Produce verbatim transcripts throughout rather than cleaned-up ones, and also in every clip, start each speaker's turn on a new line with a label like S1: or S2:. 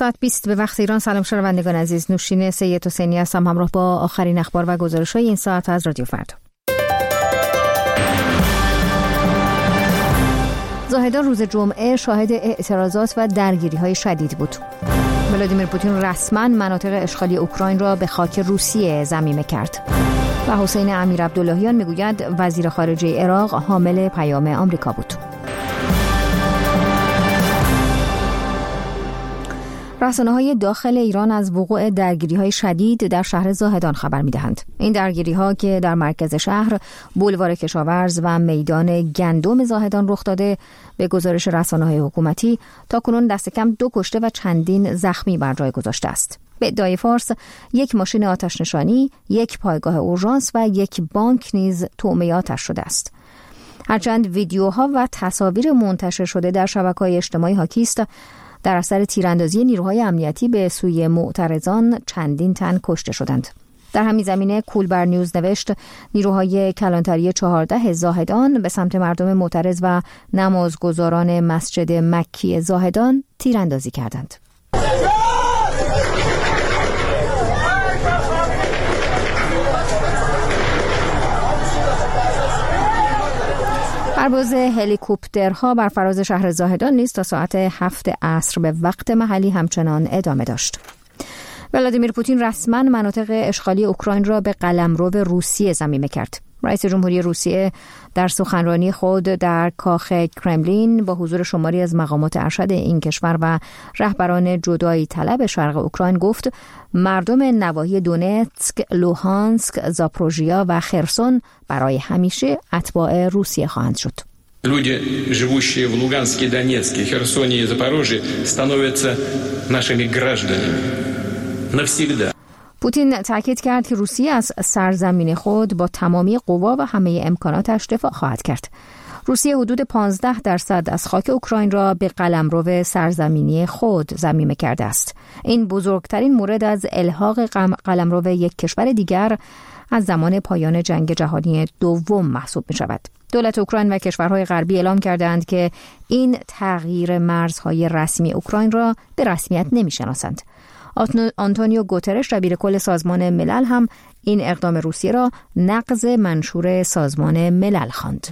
S1: ساعت بیست به وقت ایران. سلام شنوندگان عزیز، نوشین سید حسینی هستم همراه با آخرین اخبار و گزارش‌های این ساعت از رادیو فردا. زاهدان روز جمعه شاهد اعتراضات و درگیری‌های شدید بود. ولادیمیر پوتین رسما مناطق اشغالی اوکراین را به خاک روسیه ضمیمه کرد. و حسین امیرعبداللهیان میگوید وزیر خارجه عراق حامل پیام آمریکا بود. رسانه‌های داخل ایران از وقوع درگیری‌های شدید در شهر زاهدان خبر می‌دهند. این درگیری‌ها که در مرکز شهر، بولوار کشاورز و میدان گندم زاهدان رخ داده، به گزارش رسانه‌های حکومتی تاکنون دست کم دو کشته و چندین زخمی بر جای گذاشته است. به ادعای فارس، یک ماشین آتش نشانی، یک پایگاه اورژانس و یک بانک نیز طعمه آتش شده است. هرچند ویدیوها و تصاویر منتشر شده در شبکه‌های اجتماعی حاکی است در اثر تیراندازی نیروهای امنیتی به سوی معترضان چندین تن کشته شدند. در همین زمینه کولبر نیوز نوشت نیروهای کلانتری چهارده زاهدان به سمت مردم معترض و نمازگزاران مسجد مکی زاهدان تیراندازی کردند. پرواز هلیکوپترها بر فراز شهر زاهدان نیز تا ساعت هفت عصر به وقت محلی همچنان ادامه داشت. ولادیمیر پوتین رسما مناطق اشغالی اوکراین را به قلمرو روسیه ضمیمه کرد. رئیس جمهوری روسیه در سخنرانی خود در کاخ کرملین با حضور شماری از مقامات ارشد این کشور و رهبران جدایی طلب شرق اوکراین گفت مردم نواحی دونتسک، لوهانسک، زاپروژیا و خرسون برای همیشه اتباع روسیه خواهند شد.
S2: Люди, живущие в Луганске, Донецке, Херсоне и Запорожье, становятся нашими гражданами навсегда.
S1: پوتین تاکید کرد که روسیه از سرزمین خود با تمامی قوا و همه امکاناتش دفاع خواهد کرد. روسیه حدود پانزده درصد از خاک اوکراین را به قلمرو سرزمینی خود ضمیمه کرده است. این بزرگترین مورد از الحاق قلمرو یک کشور دیگر از زمان پایان جنگ جهانی دوم محسوب می شود. دولت اوکراین و کشورهای غربی اعلام کردند که این تغییر مرزهای رسمی اوکراین را به رسمیت نمی شناسند. آنتونیو گوترش دبیر کل سازمان ملل هم این اقدام روسیه را نقض منشور سازمان ملل خواند.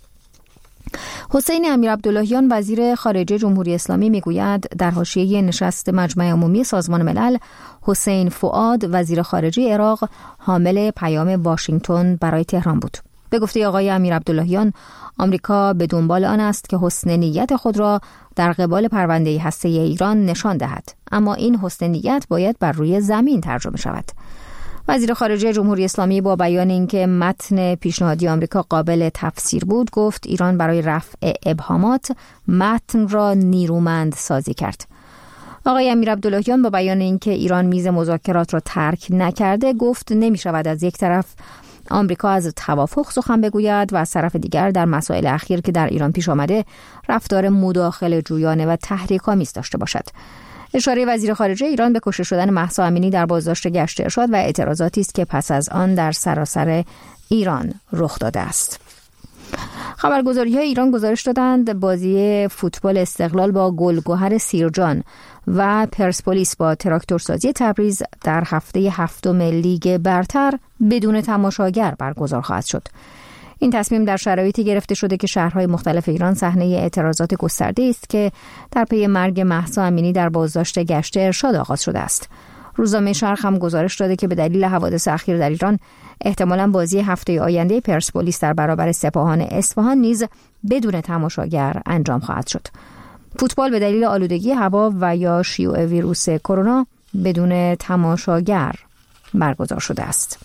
S1: حسین امیرعبداللهیان وزیر خارجه جمهوری اسلامی میگوید در حاشیه نشست مجمع عمومی سازمان ملل حسین فؤاد وزیر خارجه عراق حامل پیام واشنگتن برای تهران بود. به گفته آقای امیرعبداللهیان آمریکا به دنبال آن است که حسن نیت خود را در قبال پرونده هسته‌ای ایران نشان دهد، اما این حسن نیت باید بر روی زمین ترجمه شود. وزیر خارجه جمهوری اسلامی با بیان اینکه متن پیشنهادی آمریکا قابل تفسیر بود گفت ایران برای رفع ابهامات متن را نیرومند سازی کرد. آقای امیرعبداللهیان با بیان اینکه ایران میز مذاکرات را ترک نکرده گفت نمی شود از یک طرف آمریکا از توافق سخن بگوید و از طرف دیگر در مسائل اخیر که در ایران پیش آمده رفتار مداخله جویانه و تحریک‌آمیز داشته باشد. اشاره وزیر خارجه ایران به کشته شدن مهسا امینی در بازداشت گشت ارشاد و اعتراضاتی است که پس از آن در سراسر ایران رخ داده است. خبرگزاری‌های ایران گزارش دادند بازی فوتبال استقلال با گلگهر سیرجان و پرسپولیس با تراکتورسازی تبریز در هفته هفتم لیگ برتر بدون تماشاگر برگزار خواهد شد. این تصمیم در شرایطی گرفته شده که شهرهای مختلف ایران صحنه اعتراضات گسترده است که در پی مرگ مهسا امینی در بازداشت گشت ارشاد آغاز شده است. روزنامه شرق هم گزارش داده که به دلیل حوادث اخیر در ایران احتمالاً بازی هفته آینده پرسپولیس در برابر سپاهان اصفهان نیز بدون تماشاگر انجام خواهد شد. فوتبال به دلیل آلودگی هوا و یا شیوع ویروس کرونا بدون تماشاگر برگزار شده است.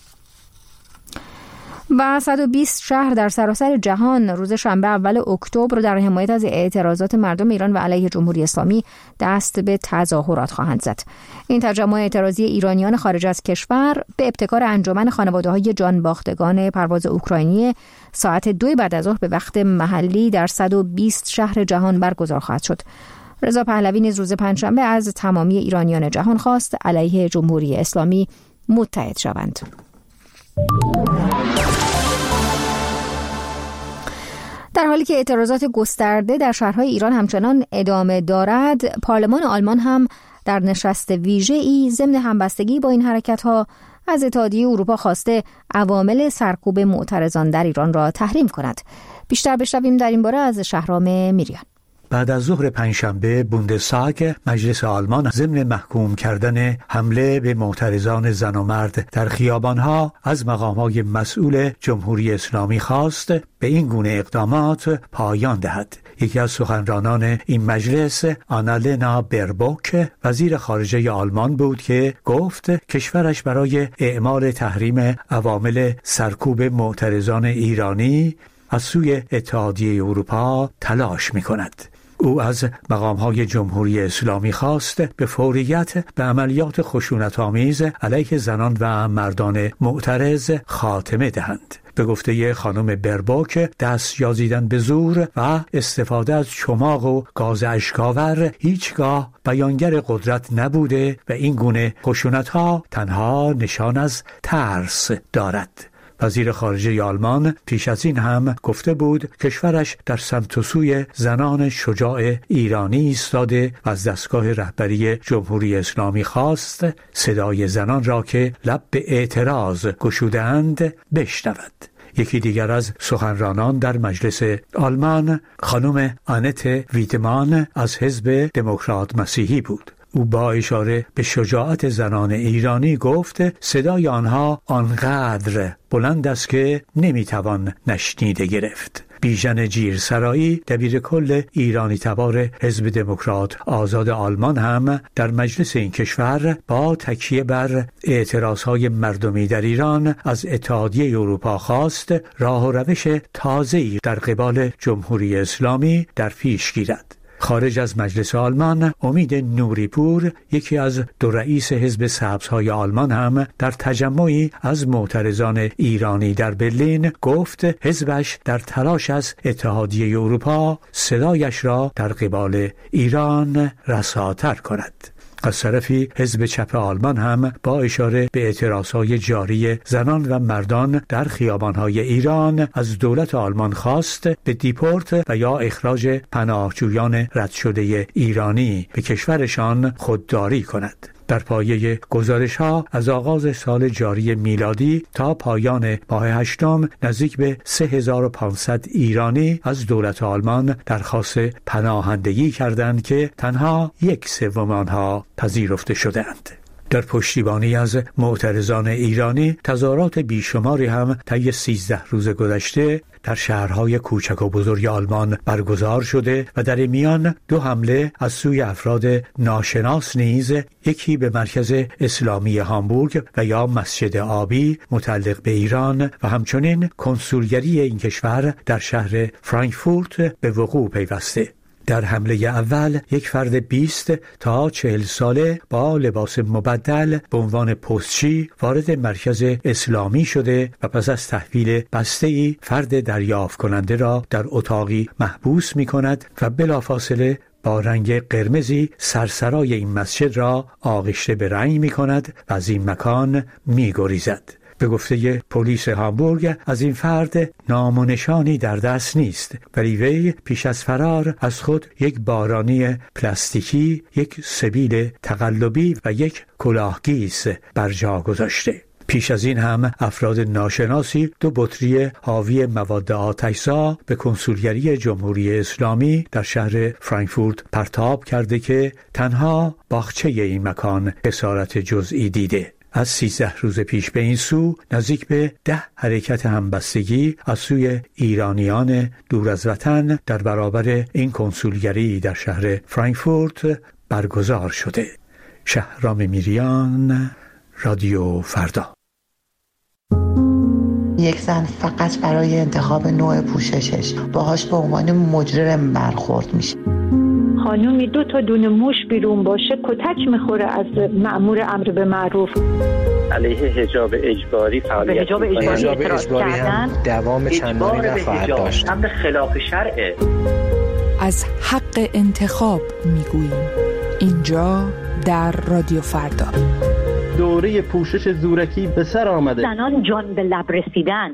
S1: و صد و بیست شهر در سراسر جهان روز شنبه اول اکتبر در حمایت از اعتراضات مردم ایران و علیه جمهوری اسلامی دست به تظاهرات خواهند زد. این تجمع اعتراضی ایرانیان خارج از کشور به ابتکار انجمن خانواده‌های جانباختگان پرواز اوکراینی ساعت دو بعد از ظهر به وقت محلی در صد و بیست شهر جهان برگزار خواهد شد. رضا پهلوی نیز روز پنجشنبه از تمامی ایرانیان جهان خواست علیه جمهوری اسلامی متحد شوند. در حالی که اعتراضات گسترده در شهرهای ایران همچنان ادامه دارد، پارلمان آلمان هم در نشست ویژه‌ای ضمن همبستگی با این حرکت‌ها از اتحادیه اروپا خواسته عوامل سرکوب معترضان در ایران را تحریم کند. بیشتر بشنویم در این باره از شهرام میریان.
S3: بعد از ظهر پنجشنبه بوندستاگ مجلس آلمان ضمن محکوم کردن حمله به معترضان زن و مرد در خیابانها از مقام‌های مسئول جمهوری اسلامی خواست به این گونه اقدامات پایان دهد. یکی از سخنرانان این مجلس آنالنا بربوک وزیر خارجه آلمان بود که گفت کشورش برای اعمال تحریم عوامل سرکوب معترضان ایرانی از سوی اتحادیه اروپا تلاش می‌کند. او از مقام‌های جمهوری اسلامی خواست به فوریت به عملیات خشونت‌آمیز علیه زنان و مردان معترض خاتمه دهند. به گفته خانم بربوک دست یازیدن به زور و استفاده از چماق و گاز اشک‌آور هیچگاه بیانگر قدرت نبوده و این گونه خشونت‌ها تنها نشان از ترس دارد. وزیر خارجه آلمان پیش از این هم گفته بود کشورش در سمت و سوی زنان شجاع ایرانی ایستاده و از دستگاه رهبری جمهوری اسلامی خواست صدای زنان را که لب به اعتراض گشوده‌اند بشنود. یکی دیگر از سخنرانان در مجلس آلمان خانم آنت ویدمان از حزب دموکرات مسیحی بود. او با اشاره به شجاعت زنان ایرانی گفت صدای آنها آنقدر بلند است که نمیتوان نشنیده گرفت. بیژن جیرسرایی دبیر کل ایرانی تبار حزب دموکرات آزاد آلمان هم در مجلس این کشور با تکیه بر اعتراضهای مردمی در ایران از اتحادیه اروپا خواست راه و روش تازه‌ای در قبال جمهوری اسلامی در پیش گیرد. خارج از مجلس آلمان امید نوریپور یکی از دو رئیس حزب سبزهای آلمان هم در تجمعی از معترضان ایرانی در برلین گفت حزبش در تلاش از اتحادیه اروپا صدایش را در قبال ایران رساتر کند. از طرفی حزب چپ آلمان هم با اشاره به اعتراضهای جاری زنان و مردان در خیابانهای ایران از دولت آلمان خواست به دیپورت و یا اخراج پناهجویان رد شده ایرانی به کشورشان خودداری کند. در پایه گزارش‌ها از آغاز سال جاری میلادی تا پایان ماه هشتم نزدیک به سه هزار و پانصد ایرانی از دولت آلمان درخواست پناهندگی کردند که تنها یک سوم آنها پذیرفته شدند. در پشتیبانی از معترضان ایرانی تظاهرات بیشماری هم طی سیزده روز گذشته در شهرهای کوچک و بزرگ آلمان برگزار شده و در میان دو حمله از سوی افراد ناشناس نیز یکی به مرکز اسلامی هامبورگ و یا مسجد آبی متعلق به ایران و همچنین کنسولگری این کشور در شهر فرانکفورت به وقوع پیوسته. در حمله اول یک فرد بیست تا چهل ساله با لباس مبدل به عنوان پستچی وارد مرکز اسلامی شده و پس از تحویل بسته‌ای فرد دریافت کننده را در اتاقی محبوس می کند و بلافاصله با رنگ قرمزی سرسرای این مسجد را آغشته به رنگ می کند و از این مکان می گریزد. به گفته پلیس هامبورگ از این فرد نام و نشانی در دست نیست، ولی وی پیش از فرار از خود یک بارانی پلاستیکی، یک سبیل تقلبی و یک کلاهگیس بر جا گذاشته. پیش از این هم افراد ناشناسی دو بطری حاوی مواد آتش‌زا به کنسولگری جمهوری اسلامی در شهر فرانکفورت پرتاب کرده که تنها باغچه این مکان خسارت جزئی دیده. از سیزده روز پیش به این سو نزدیک به ده حرکت همبستگی از سوی ایرانیان دور از وطن در برابر این کنسولگری در شهر فرانکفورت برگزار شده. شهرام میریان، رادیو فردا.
S4: یک زن فقط برای انتخاب نوع پوششش باهاش به عنوان مجرم برخورد میشه.
S5: خانومی دو تا دونه موش بیرون باشه کتک میخوره از مأمور امر به معروف.
S6: علیه حجاب اجباری فعالیت
S5: حجاب اجباری,
S7: حجاب اجباری هم دوام چندانی نخواهد داشت.
S6: امر خلاف شرعه.
S8: از حق انتخاب میگوییم اینجا در رادیو فردا.
S9: دوره پوشش زورکی به سر آمده.
S5: زنان جان به لب رسیدن.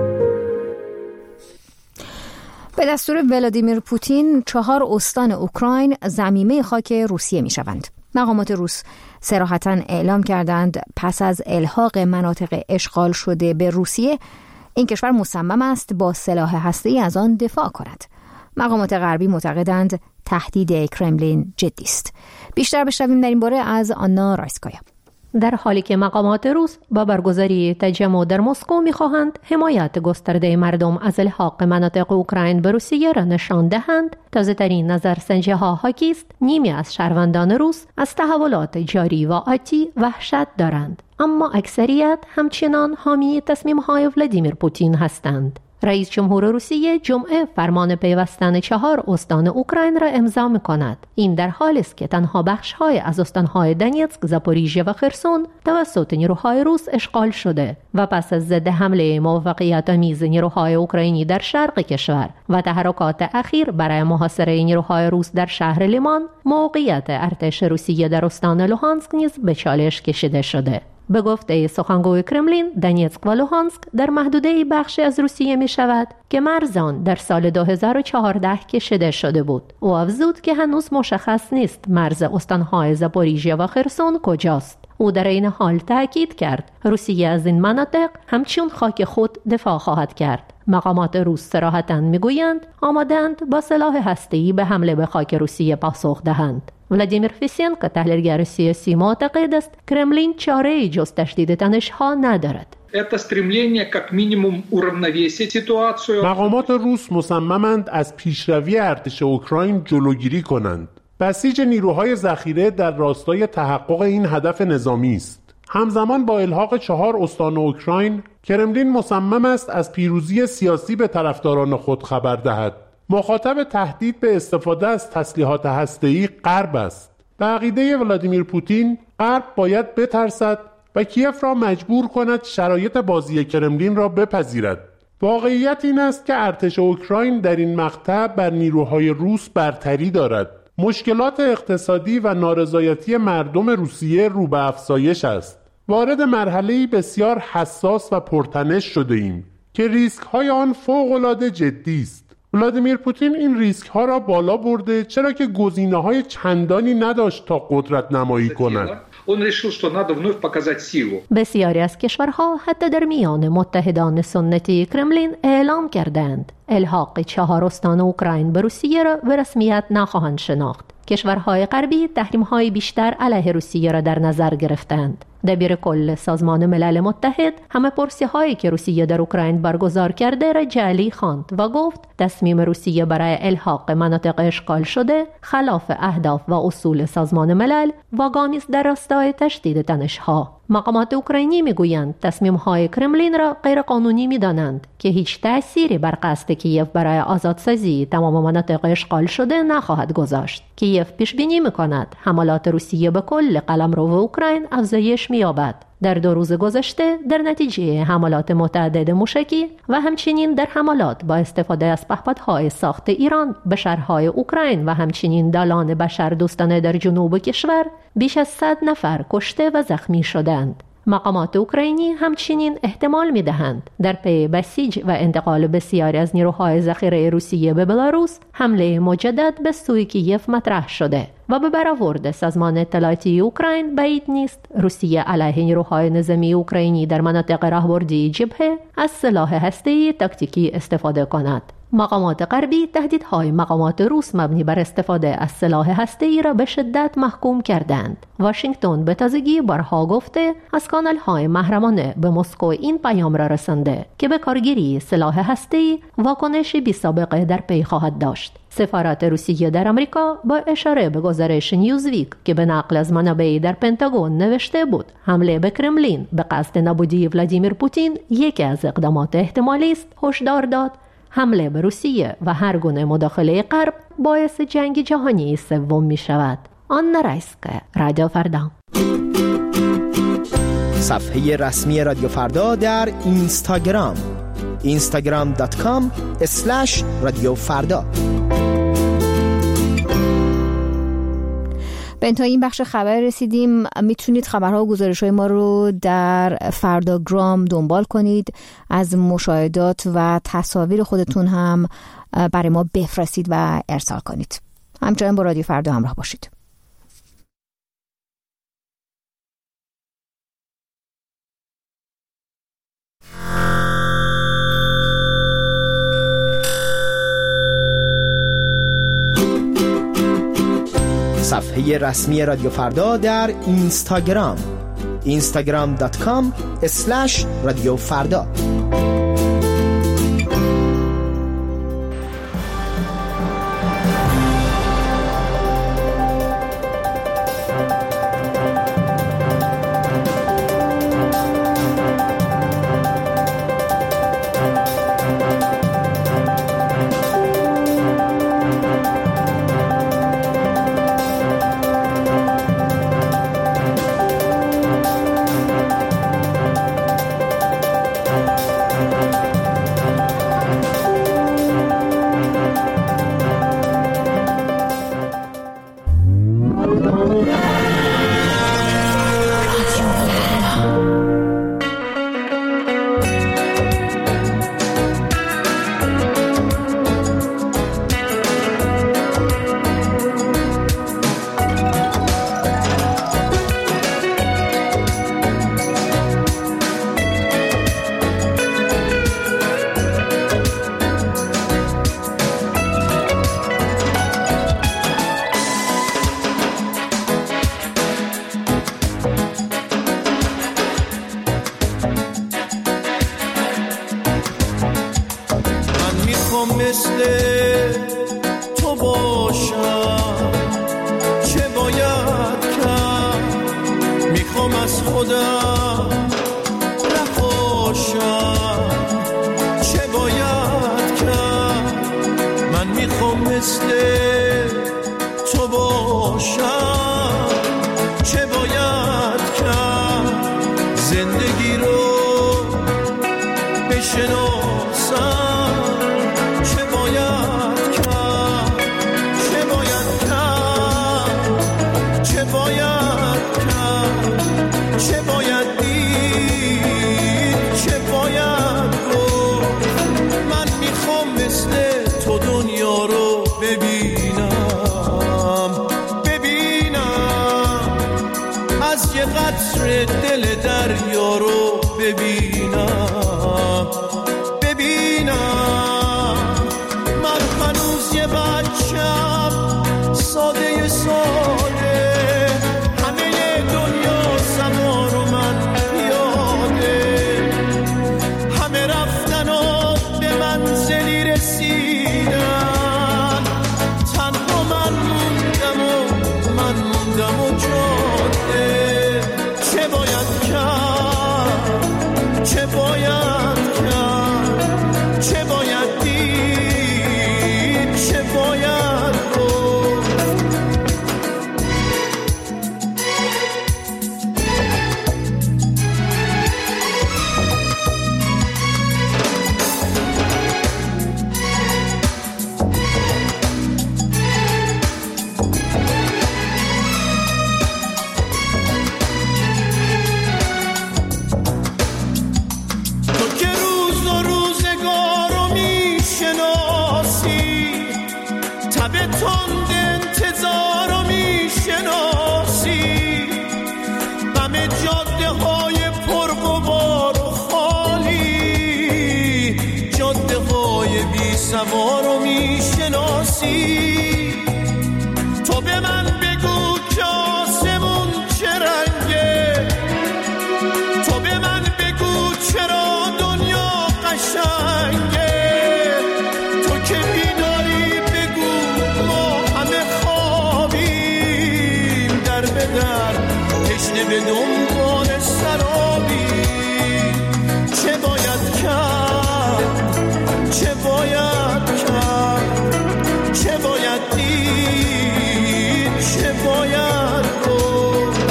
S1: به دستور ولادیمیر پوتین چهار استان اوکراین ضمیمه خاک روسیه می شوند. مقامات روس صراحتاً اعلام کردند پس از الحاق مناطق اشغال شده به روسیه، این کشور مصمم است با سلاح هسته‌ای از آن دفاع کند. مقامات غربی معتقدند تهدید کرملین جدی است. بیشتر بشنویم در این باره از آنا رایسکایا.
S10: در حالی که مقامات روس با برگزاری تجمع در مسکو می‌خواهند حمایت گسترده مردم از الحاق مناطق اوکراین به روسیه را نشان دهند، تازه‌ترین نظرسنجی‌ها حاکی است نیمی از شهروندان روس از تحولات جاری و آتی وحشت دارند، اما اکثریت همچنان حامی تصمیم‌های ولادیمیر پوتین هستند. رئیس جمهور روسیه جمعه فرمان پیوستن چهار استان اوکراین را امضا می‌کند. این در حالی است که تنها بخش‌های از استان‌های دنیتسک، زاپوریژیه و خرسون توسط نیروهای روس اشغال شده و پس از ضد حمله موفقیت‌آمیز نیروهای اوکراینی در شرق کشور و تحرکات اخیر برای محاصره نیروهای روس در شهر لیمان، موقعیت ارتش روسیه در استان لوهانسک نیز به چالش کشیده شده. به گفته سخنگوی کرملین، دنیتسک و لوهانسک در محدوده بخشی از روسیه می شود که مرز آن در سال دو هزار و چهارده کشیده شده بود. او افزود که هنوز مشخص نیست مرز استانهای زاپوریژیه و خرسون کجاست. او در این حال تاکید کرد روسیه از این مناطق همچون خاک خود دفاع خواهد کرد. مقامات روس صراحتاً میگویند آمادند با سلاح هسته‌ای به حمله به خاک روسیه پاسخ دهند. ولادیمیر فیسینکو تحلیلگر سیاسی معتقد است کرملین چاره‌ای جز تشدید تنش‌ها ندارد.
S11: مقامات روس مصممند از پیشروی ارتش اوکراین جلوگیری کنند. بسیج نیروهای ذخیره در راستای تحقق این هدف نظامی است. همزمان با الحاق چهار استان اوکراین، کرملین مصمم است از پیروزی سیاسی به طرفداران خود خبر دهد. مخاطب تهدید به استفاده از تسلیحات هسته‌ای غرب است. به عقیده ولادیمیر پوتین، غرب باید بترسد و کیف را مجبور کند شرایط بازی کرملین را بپذیرد. واقعیت این است که ارتش اوکراین در این مقطع بر نیروهای روس برتری دارد. مشکلات اقتصادی و نارضایتی مردم روسیه رو به افزایش است. وارد مرحله‌ای بسیار حساس و پرتنش شده ایم که ریسک‌های آن فوق‌العاده جدی است. ولادیمیر پوتین این ریسک‌ها را بالا برده چرا که گزینه‌های چندانی نداشت تا قدرت نمایی کند.
S10: بسیاری از کشورها حتی در میان متحدان سنتی کرملین اعلام کردند الحاق چهار استان اوکراین به روسیه را به رسمیت نخواهند شناخت. کشورهای غربی تحریم‌های بیشتر علیه روسیه را در نظر گرفتند. دبیر کل سازمان ملل متحد همه پرسی‌هایی که روسیه در اوکراین برگزار کرده را جعلی خواند و گفت تصمیم روسیه برای الحاق مناطق اشغال شده خلاف اهداف و اصول سازمان ملل و گامی است در راستای تشدید تنش‌ها. مقامات اوکراینی میگویند تصمیم‌های کرملین را غیرقانونی می‌دانند که هیچ تأثیری بر قصد کیف برای آزادسازی تمام مناطق اشغال شده نخواهد گذاشت. کیف پیش بینی می‌کند حملات روسیه به کل قلمرو اوکراین افزایش می‌یابد. در دو روز گذشته در نتیجه حملات متعدد موشکی و همچنین در حملات با استفاده از پهپادهای ساخت ایران به شهرهای اوکراین و همچنین دالان بشر دوستانه در جنوب کشور بیش از صد نفر کشته و زخمی شدند. مقامات اوکراینی همچنین احتمال می‌دهند در پی بسیج و انتقال بسیاری از نیروهای ذخیره روسیه به بلاروس حمله مجدد به سوی کیف مطرح شده و به برآورد سازمان اطلاعاتی اوکراین بعید نیست روسیه علیه نیروهای نظامی اوکراینی در مناطق راهبردی جبهه از سلاح هسته‌ای تاکتیکی استفاده کند. مقامات غربی تهدیدهای مقامات روس مبنی بر استفاده از سلاح هسته‌ای را به شدت محکوم کردند. واشنگتن به تازگی بارها گفته از کانال‌های محرمانه به مسکو این پیام را رسانده که به کارگیری سلاح هسته‌ای واکنش بی‌سابقه در پی خواهد داشت. سفارت روسیه در آمریکا با اشاره به گزارش نیوزویک که به نقل از منابعی در پنتاگون نوشته بود حمله به کرملین به قصد نابودی ولادیمیر پوتین یکی از اقدامات احتمالی است، هشدار داد حمله به روسیه و هر گونه مداخله غرب باعث جنگ جهانی سوم می شود. آنا رایسکایا، رادیو فردا.
S12: صفحه رسمی رادیو فردا در اینستاگرام اینستاگرام دات کام اسلش رادیو فردا.
S1: به انتهای این بخش خبر رسیدیم. میتونید خبرها و گزارش‌های ما رو در فرداگرام دنبال کنید. از مشاهدات و تصاویر خودتون هم برای ما بفرستید و ارسال کنید. همچنین با رادیو فردا همراه باشید.
S12: صفحه رسمی رادیو فردا در اینستاگرام اینستاگرام دات کام اسلش رادیو فردا.
S13: سوارو میشناسی تو به من بگو که آسمون چه رنگه تو به من بگو چرا دنیا قشنگه تو که بیداری بگو ما همه خوابیم در به در تشنه به دنبال سرابی چه باید کرد چه باید کرد چه باید دید چه باید گفت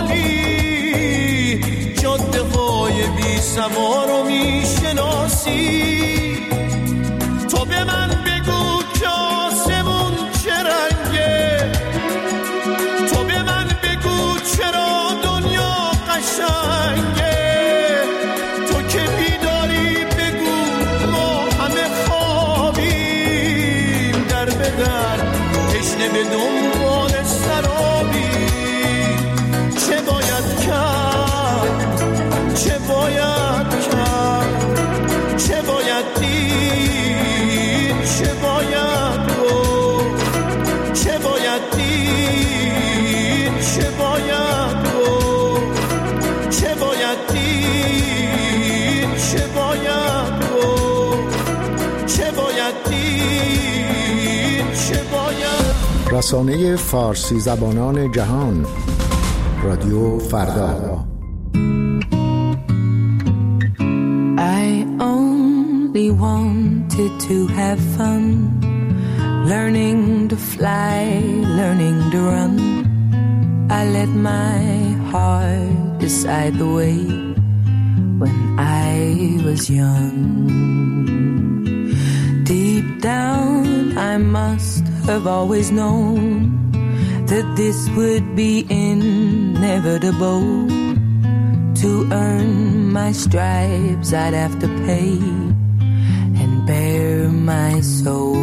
S13: سوارو میشناسی
S14: رسانه فارسی زبانان جهان، رادیو فردا.
S15: I only wanted to have fun, learning to fly, learning to run. I let my heart decide the way when I was young. Deep down I must have always known that this would be inevitable. To earn my stripes I'd have to pay and bare my soul.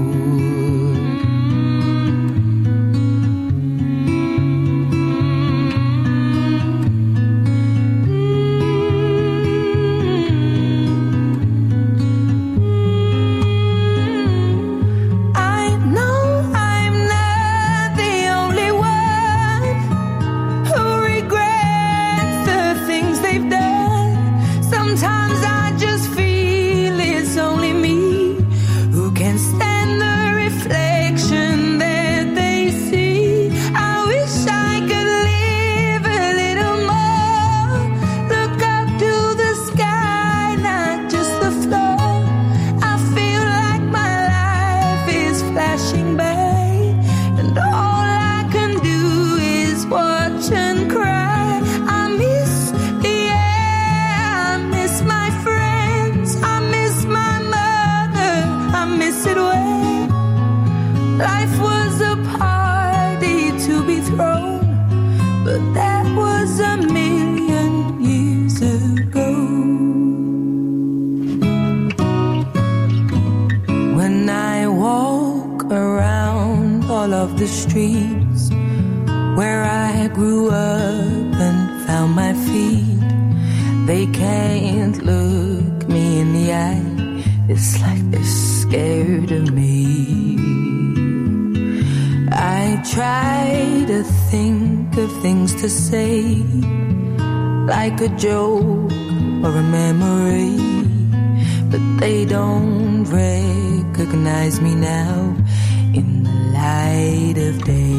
S15: The streets where I grew up and found my feet, they can't look me in the eye. It's like they're scared of me. I try to think of things to say, like a joke or a memory, but they don't recognize me now in the light of day.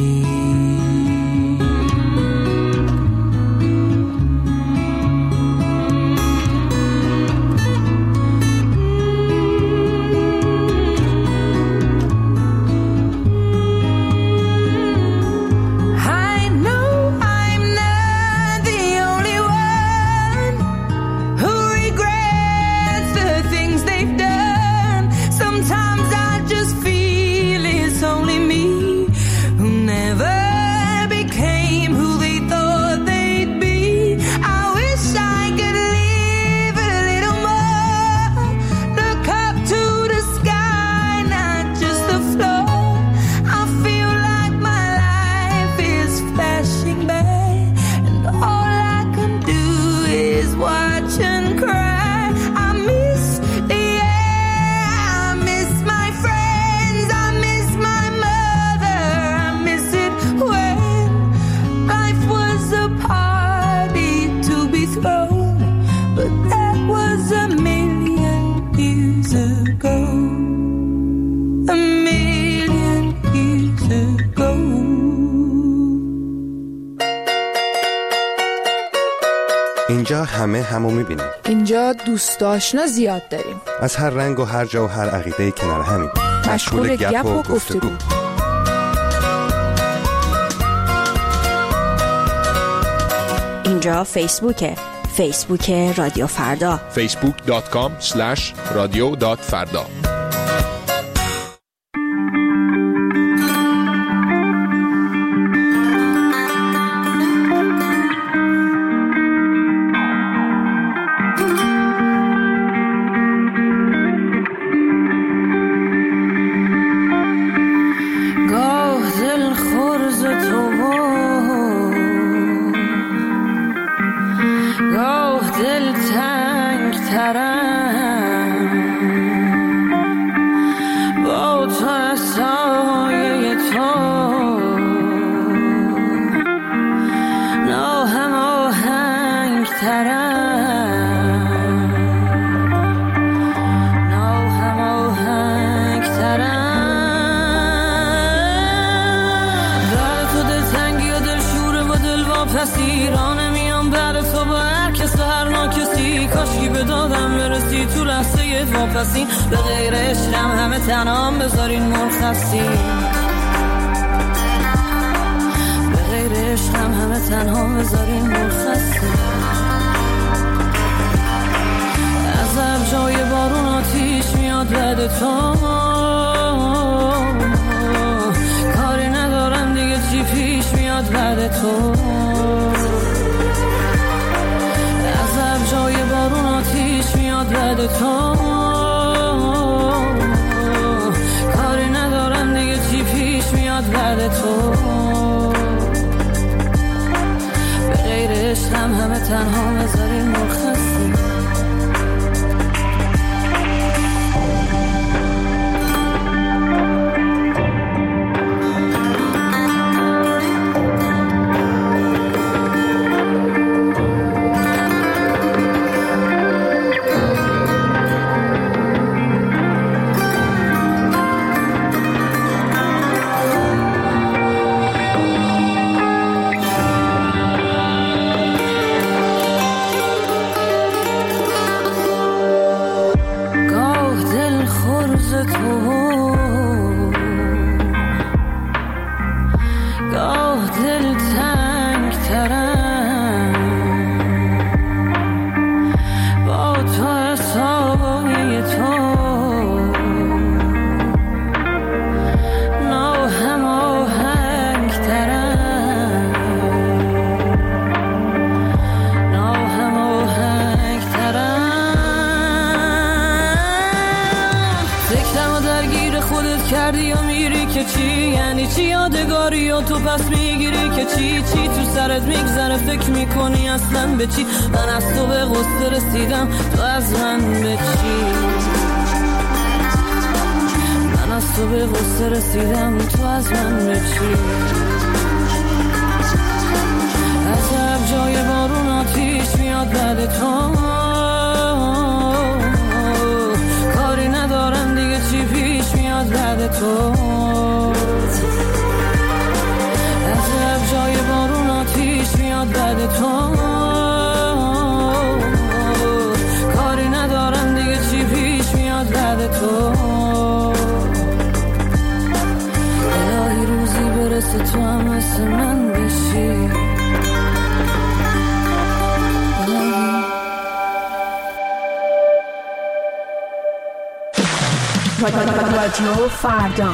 S16: اینجا همه همو میبینیم.
S8: اینجا دوست آشنا زیاد داریم.
S16: از هر رنگ و هر جا و هر عقیده کنار همیم.
S8: مشغول گپ و گفتگو.
S17: اینجا فیسبوکه. فیسبوک رادیو فردا.
S18: فیسبوک دات کام اسلش رادیو دات فردا.
S15: دل تنگ ترم واپسین، به غیر عشقم همه تنام بذارین مرخصین، به غیر عشقم همه تنها بذارین مرخصین. عذب جای بارون آتیش میاد بعد تو، کاری ندارم دیگه چی پیش میاد بعد تو. عذب جای بارون آتیش میاد بعد تو، کاری ندارم دیگه چی پیش میاد بعد تو. به غیر عشقم همه تنها بذارین مرخصی. تو پس میگیری که چی چی تو سرت میگذره، فکر میکنی اصلا به چی؟ من از تو به غصه رسیدم، تو از من به چی؟ من از تو به غصه رسیدم، تو از من به چی؟ عذب جای بارون آتیش میاد بعد تو، کاری ندارم دیگه چی پیش میاد بعد تو. عذب جای بارون آتیش میاد بعد تو، کاری ندارم دیگه چی پیش میاد بعد تو. الهی روزی برسه تو هم مثل من بشی.
S17: رادیو فردا.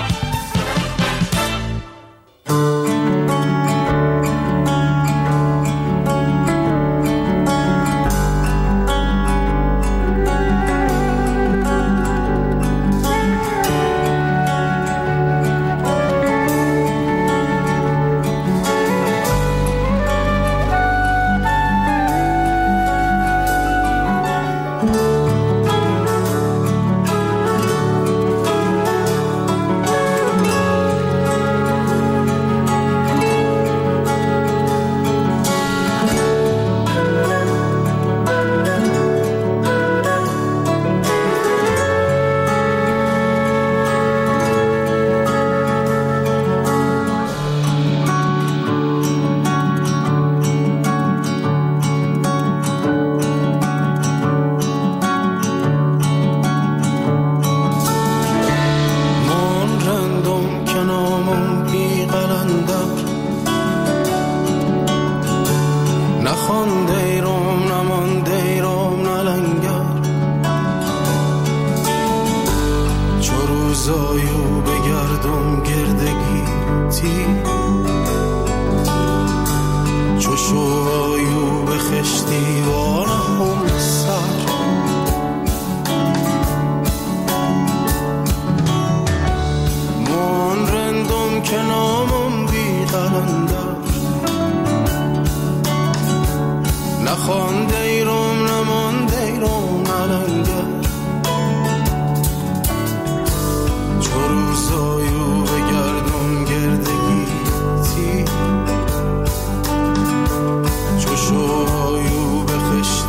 S13: شویو به خشت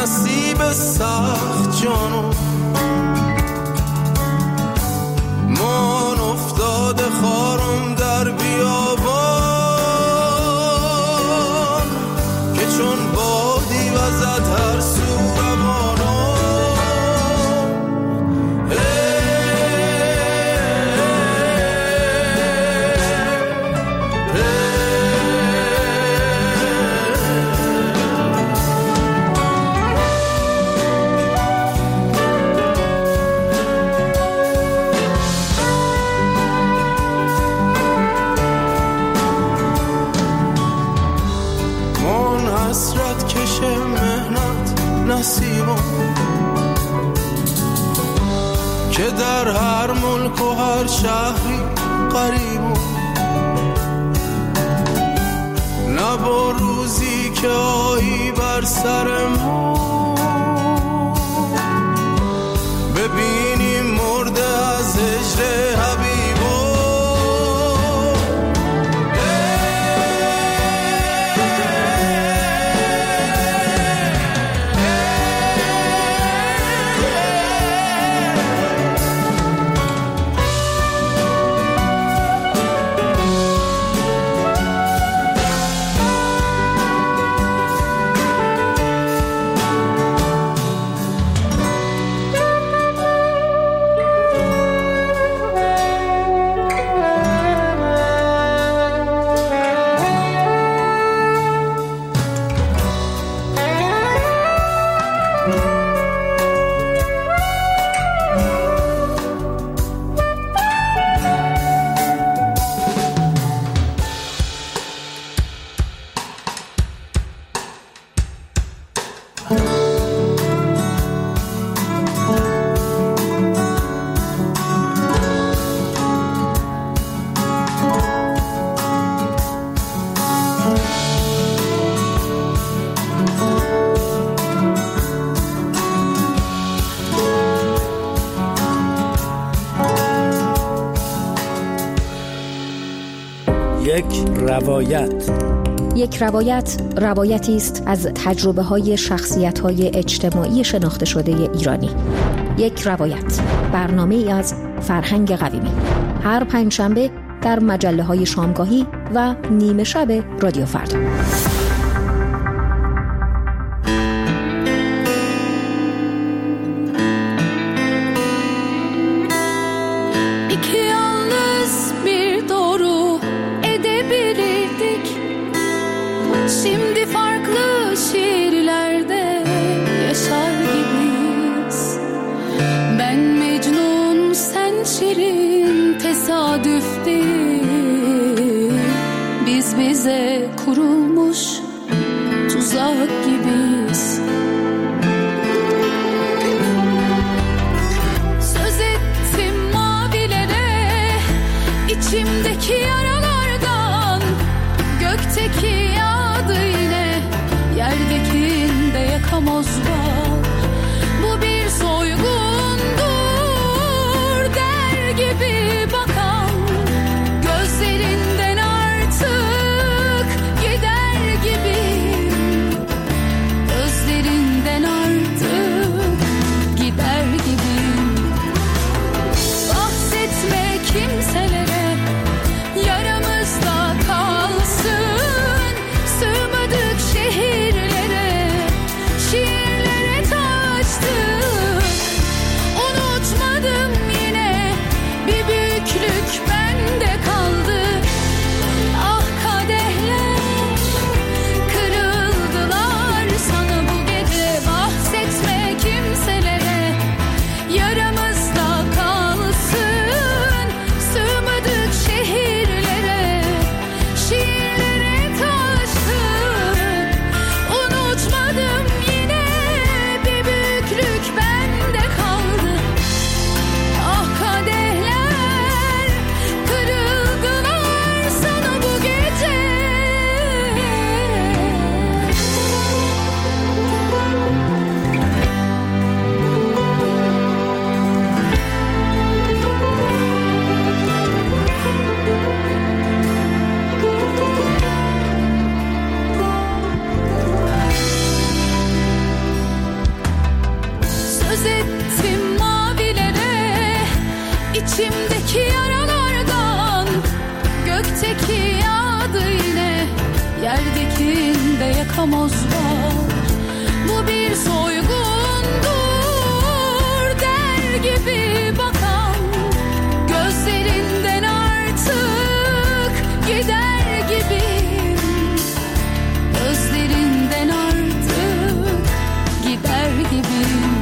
S13: نصیب سخت جانو من افتاده خارم در بیابان که چون بادی وزد هر سو روانو که در هر ملک و هر شهری قریبم نه با روزی که آیی بر سر ما ببینیم مرده از هجر حبیبو
S12: یک روایت.
S1: یک روایت روایتی است از تجربه های شخصیت های اجتماعی شناخته شده ایرانی. یک روایت، برنامه ای از فرهنگ قویمی، هر پنجشنبه در مجله های شامگاهی و نیمه شب رادیو فردا.
S19: Şimdi farklı şehirlerde yaşar gibiyiz. Ben Mecnun, sen Şirin, tesadüf değil. Biz bize kurulmuş tuzak gibiyiz. Söz ettim mavilere, içimdeki yaralardan, gökteki yine yerdekinde yakamoz var. Bu bir soygundur der gibi bakan gözlerinden artık gider gibi. Özlerim İçimdeki yaralardan gökteki yağdı yine, yerdekinde yakamoz var. Bu bir soygundur der gibi bakan, gözlerinden artık gider gibiyim, gözlerinden artık gider gibiyim.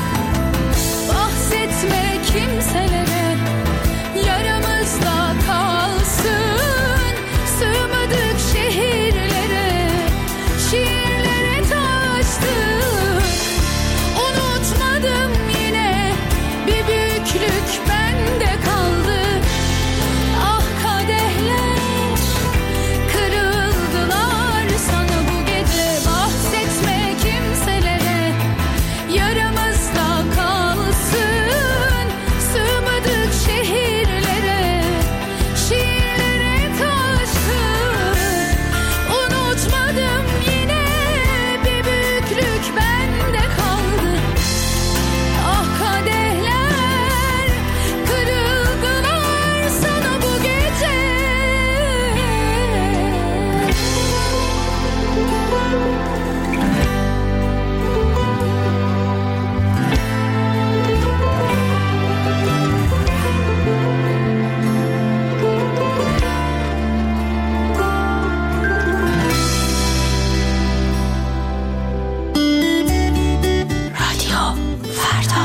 S19: Bahsetme kimselere, yaramızda kalsın, sığmadık şehirlere, şiirlere taştık. Unutmadım yine, bir büyüklük bende kaldı. Ah kadehler kırıldılar sana bu gece. Bahsetme kimselere, yaramızda kalsın, sığmadık şehirlere, şiirlere taştık. Unutmadım yine, bir büyüklük bende kaldı. Ah kadehler kırıldılar sana bu gece. رادیو فردا.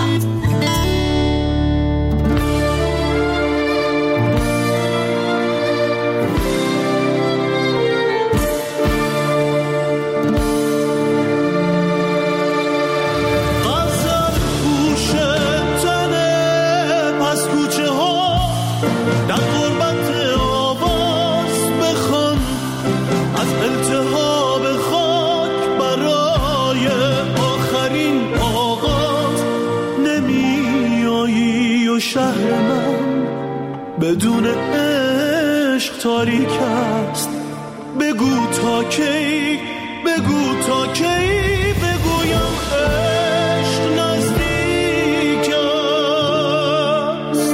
S13: غزل پوش تنه پس کوچه ها، در غربت آواز بخوان، از التهاب خاک برای آخرین آغاز نمیایی و شهر من بدون عشق تاریک است. بگو تا کی، بگو تا کی، بگویم عشق نزدیک است.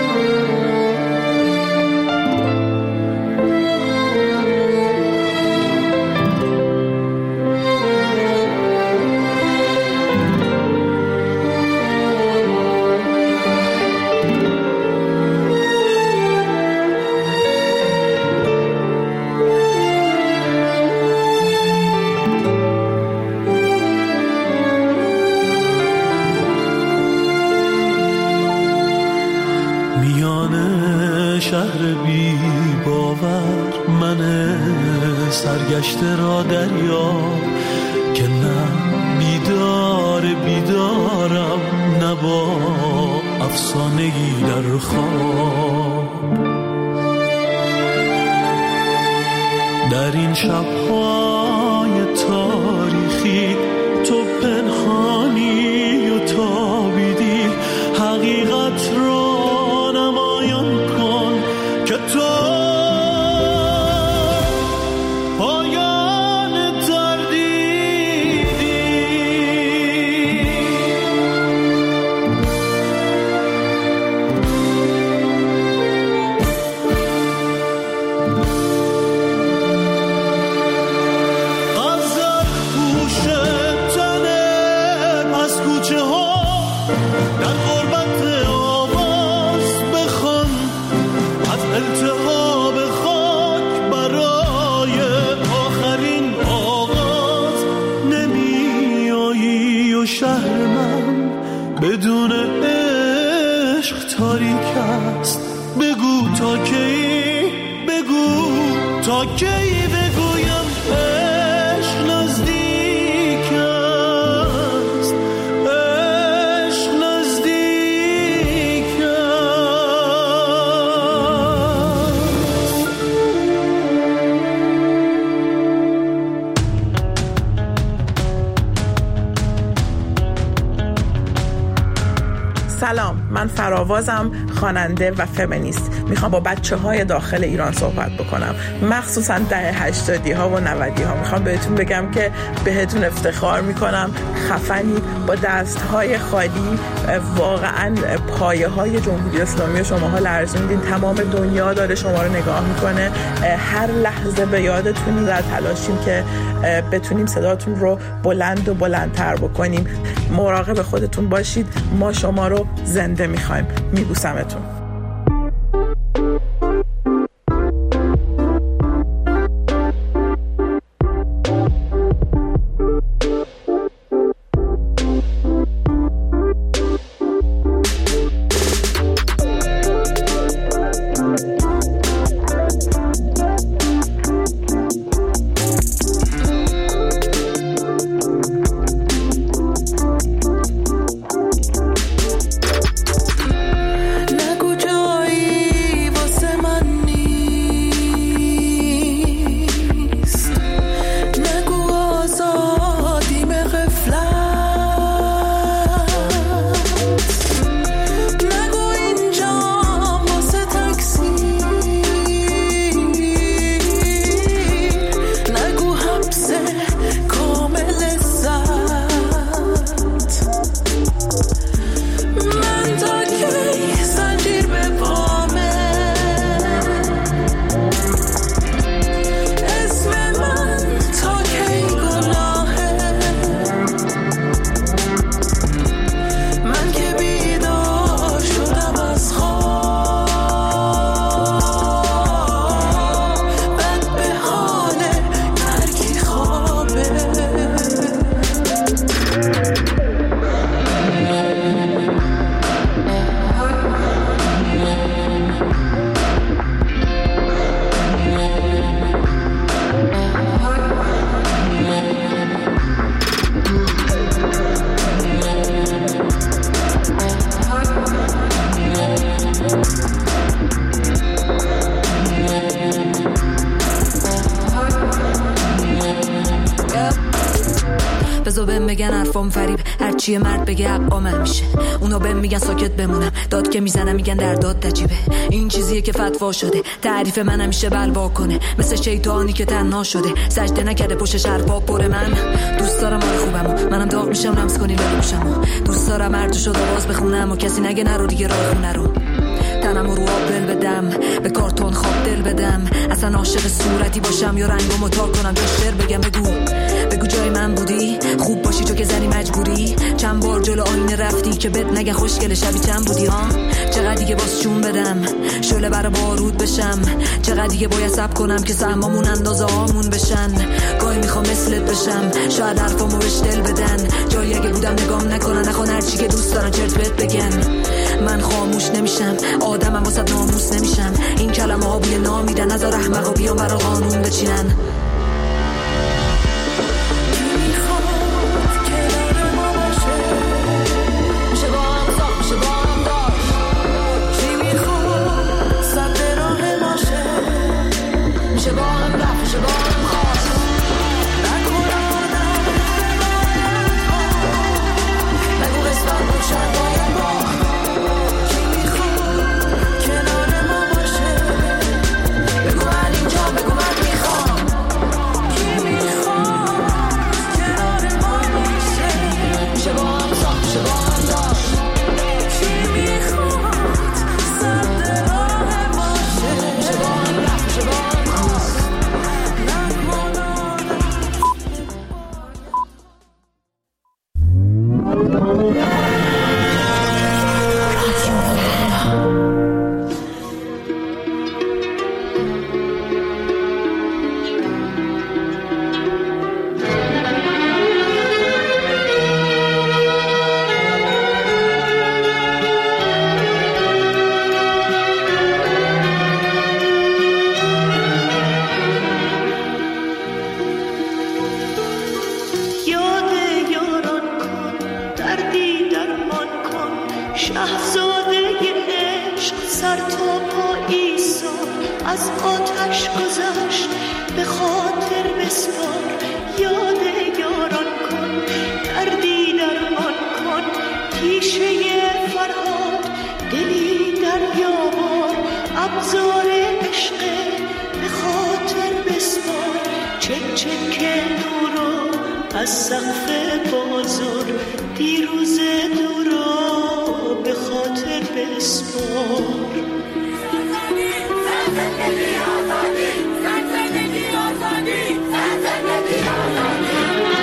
S13: شهر بی باور من سرگشته را دریا، که نه بیدار بیدارم نه با افسانگی در خواب. در این شب‌های تاریخی تو پنهانی و تابیدی، حقیقت را نمایان کن که تو پایان تردیدی. غزل پوش تنه پس کوچه ها، در غربت آواز بخوان، از التهاب خاک برای آخرین آغاز نمیایی و شهر من بدون عشق تاریک است. بگو تا کی، بگو تا کی، بگویم عشق نزدیک است، عشق نزدیک
S20: است. سلام، من فردا سرآوازم خواننده و فمینیست. میخوام با بچه‌های داخل ایران صحبت بکنم، مخصوصا دهه هشتادی ها و نودی ها. میخوام بهتون بگم که بهتون افتخار میکنم، خفنی، با دستهای خالی واقعا پایه های جمهوری اسلامی شماها لرزوندین. تمام دنیا داره شما رو نگاه میکنه. هر لحظه به یادتون در تلاشیم که بتونیم صداتون رو بلند و بلندتر بکنیم. مراقب خودتون باشید. ما شما رو زنده میخوایم. میبوسمتون.
S21: بگن حرفام فریب، هرچی مرد بگه حقا من میشه. اونا بهم میگن ساکت بمونم، داد که میزنم میگن در داد عجیبه. این چیزیه که فتوا شده، تعریف من همیشه بلوا کنه، مثل شیطانی که تنها شده، سجده نکرده پشتش حرفا پر. من دوست دارم حال خوبمو، منم داغ میشم لمس کنی لبوشمو. دوست دارم هر جو شد آواز بخونم و کسی نگه نرو دیگه راه خونه رو. تنمو رو آب دل بدم، به کارتون خواب دل بدم، اصلا عاشق صورتی باشم یا رنگمو تا کنم تو شعر بگم. بگو بگو جای من بودی، خوب باشی تو که زنی مجبوری. چند بار جلو آینه رفتی که بد نگه خوشگل شبی چند بودی ها. چقدر دیگه باز چون بدم، شعله برا بارود بشم. چقدر دیگه باید صبر کنم که سهمامون اندازه هامون بشن. گاهی میخوام مثلت بشم، شاید حرفامو بهش دل بدن. جایی اگه بودم نگام نکنن، نخوان هرچی که دوست دارن چرت بهت بگن. من خاموش نمیشم، آدمم واسه ناموس نمیشم. این کلمه ها بوی نام میدن، نذار احمقا بیان برا قانون بچینن.
S22: تیشه فرهاد دل
S2: ابزار عشق به خاطر بسپار، چک چک نورو از سقف بازار، دیروز دورا به خاطر بسپار. زندگی آزادی، زندگی آزادی، زندگی آزادی.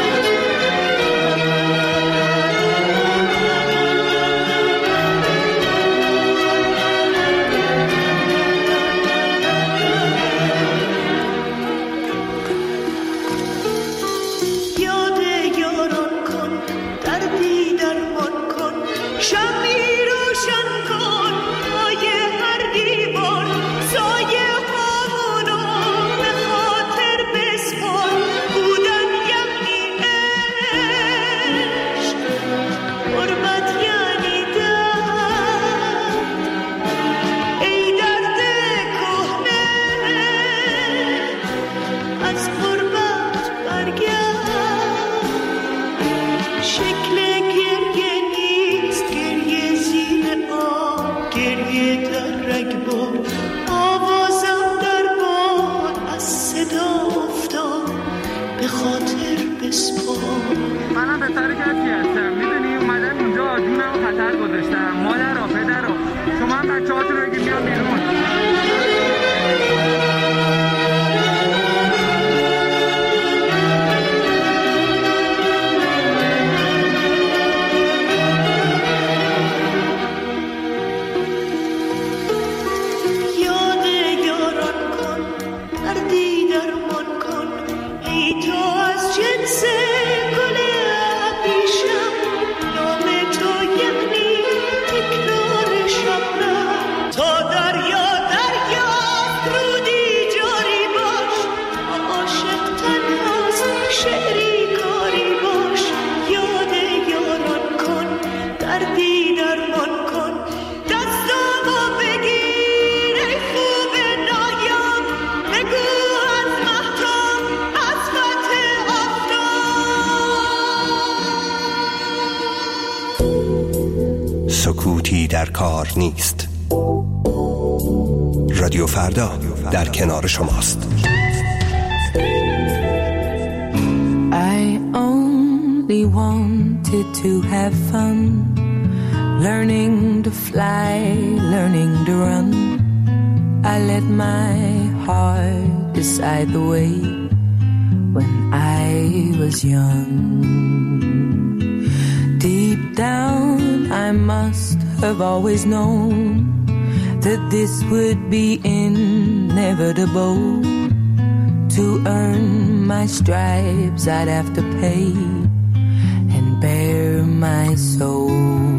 S22: منم به سر کسی هستم، میدونی اومدم اینجا آجونم و خطر گذاشتم. مادر و پدر و شما هم بچه هاتون رو بگید میام بیرون.
S16: سکوتی در کار نیست. رادیو فردا در کنار شماست.
S15: I only wanted to have fun, learning to fly, learning to run. I let my heart decide the way when I was young. Deep down I must have always known that this would be inevitable. To earn my stripes I'd have to pay and bare my soul.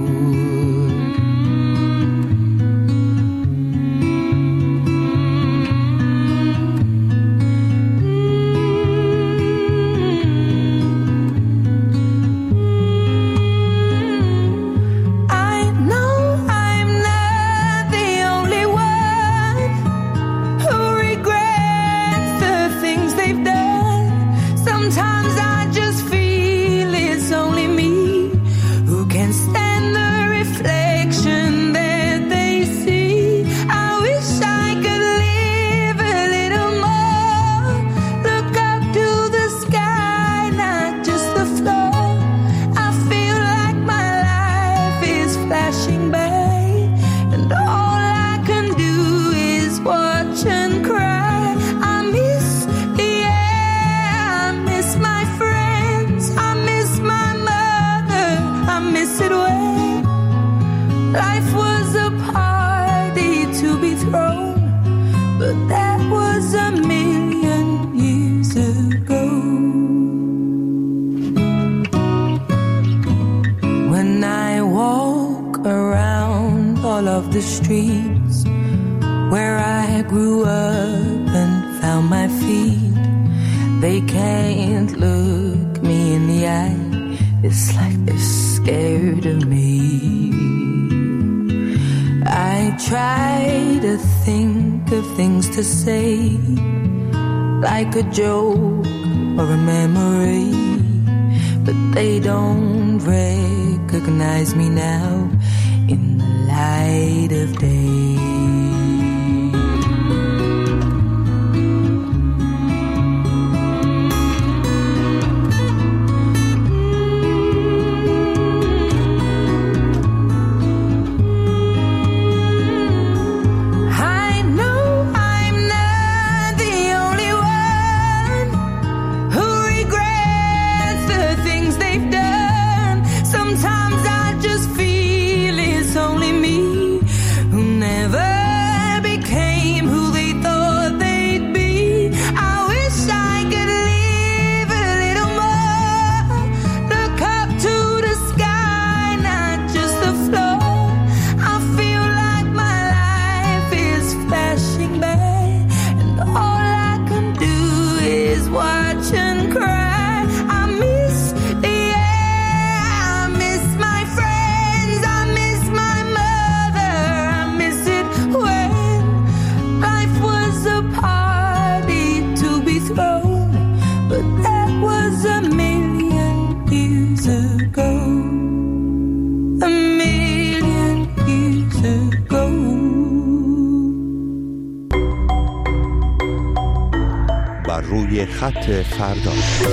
S15: The streets where I grew up and found my feet, they can't look me in the eye. It's like they're scared of me. I try to think of things to say, like a joke or a memory, but they don't recognize me now in the light of day.
S16: روی خط فردا.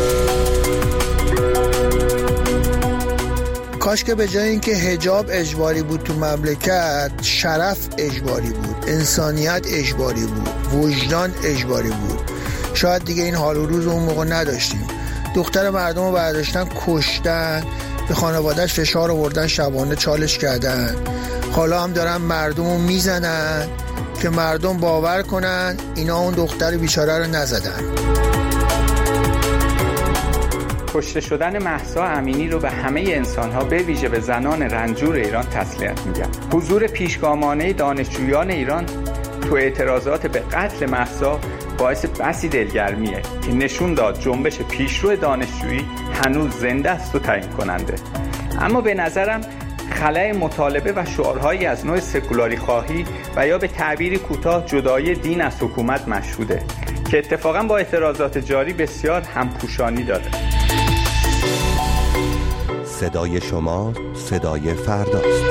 S3: کاش که به جای اینکه حجاب اجباری بود تو مملکت، شرف اجباری بود، انسانیت اجباری بود، وجدان اجباری بود. شاید دیگه این حال و روز اون موقع نداشتیم. دختر مردم رو برداشتن کشتن، به خانوادهش فشار آوردن، شبانه چالش کردن. حالا هم دارن مردم رو میزنن که مردم باور کنن اینا اون دختر بیچاره رو نزدن.
S4: کشته شدن مهسا امینی رو به همه انسان‌ها به ویژه به زنان رنجور ایران تسلیت میگم. حضور پیشگامانه دانشجویان ایران تو اعتراضات به قتل مهسا باعث بسی دلگرمیه که نشون داد جنبش پیشرو دانشجویی هنوز زنده است و تعیین کننده. اما به نظرم خلأ مطالبه و شعارهایی از نوع سکولاری خواهی و یا به تعبیری کوتاه جدایی دین از حکومت مشهوده که اتفاقا با اعتراضات جاری بسیار همپوشانی داره.
S16: صدای شما صدای فرداست.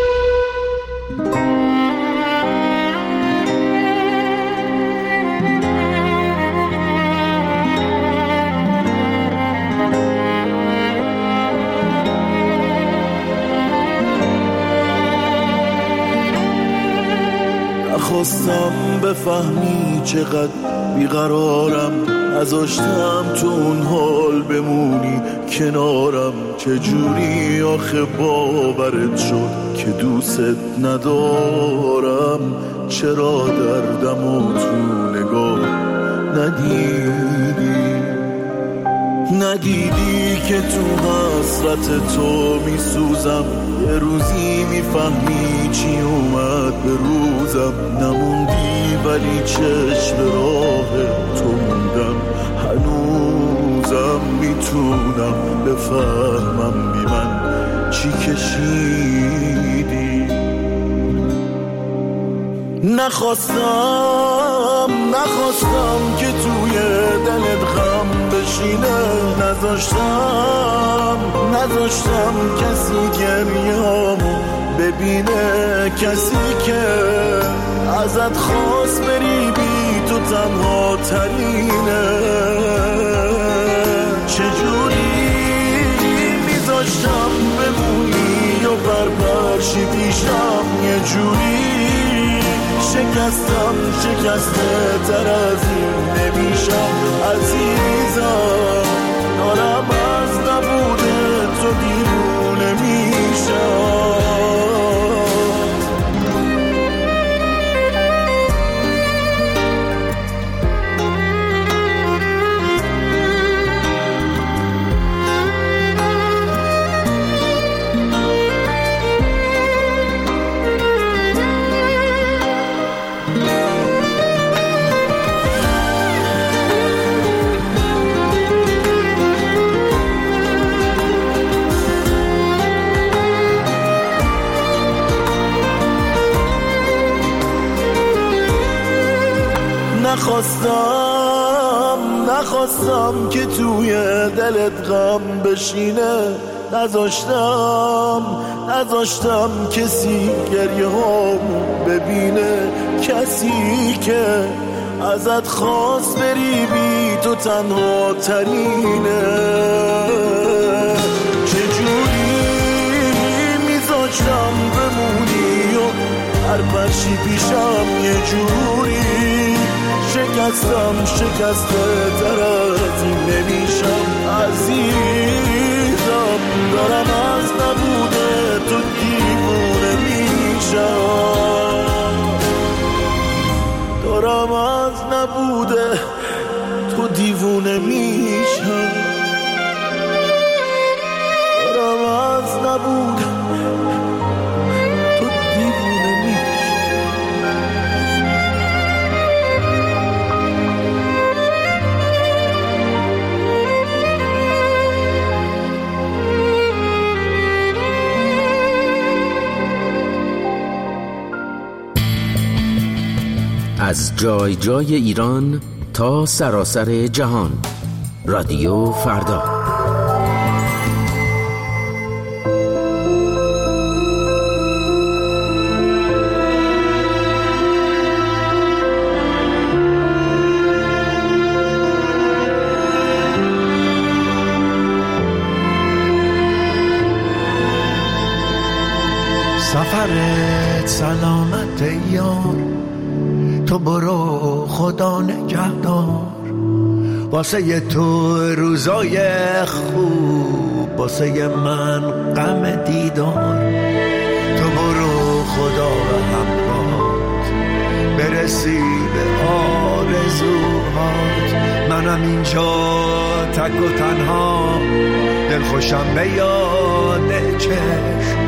S23: نخواستم بفهمی چقدر بیقرارم، نذاشتم تو اون حال بمونی کنارم. چجوری آخه باورت شد که دوست ندارم؟ چرا دردم و تو نگاه ندیدی؟ ندیدی که تو حسرت تو میسوزم، یه روزی میفهمی چی اومد به روزم. نموندی ولی چشم راه تو موندم، هنوزم میتونم بفهمم بی من چی کشیدی. نخواستم نخواستم که توی دلت غم بشینه، نذاشتم نذاشتم کسی گریه‌امو ببینه، کسی که ازت خواست بری بی تو تنها ترینه. چجوری میذاشتم بمونی و برپرشی پیشم، یه جوری شکستم شکسته تر از این نمیشم عزیزم. دارم از نبوده تو دیوونه میشم. نخواستم نخواستم که توی دلت غم بشینه، نذاشتم نذاشتم کسی گریه هامو ببینه، کسی که ازت خواست بری بی تو تنها ترینه. چجوری میذاشتم بمونی و هر پرشی پیشم، یه جوری شکستم شکسته تر از این نمیشم عزیزم. دارم از نبوده تو دیوونه میشم، دارم از نبوده تو دیوونه میشم، دارم از نبوده تو دیوونه میشم.
S24: از جای جای ایران تا سراسر جهان، رادیو فردا.
S23: سلامت یار، تو برو خدا نگهدار. واسه تو روزای خوب، واسه من غم دیدار. تو برو خدا و همراهت، برسی به آرزوهات. منم اینجا تک و تنها، دلخوشم به یاد چشم.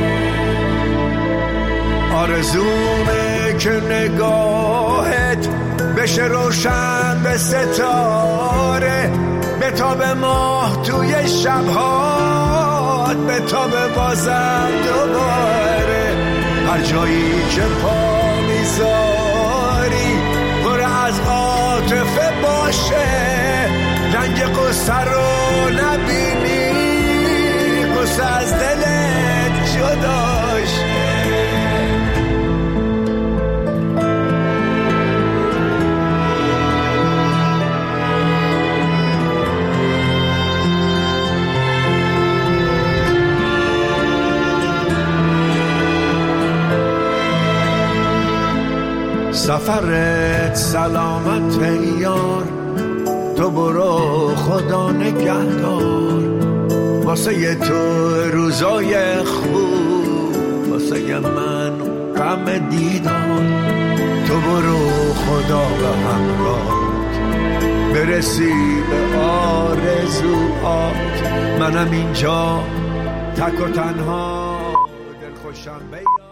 S23: آرزومه که نگاهت بشه روشن به ستاره، به تاب ماه توی شبهات، به تاب بازم دوباره. هر جایی که پا میذاری پر از عاطفه باشه، رنگ قصه رو نبینی، قصه از دلت جداشه. سفرت سلامت یار، تو برو خدا نگهدار. واسه تو روزای خوب، واسه من غم دیدار. تو برو خدا و همراهت، برسی به آرزوهات. منم اینجا تک و تنها، دلخوشم به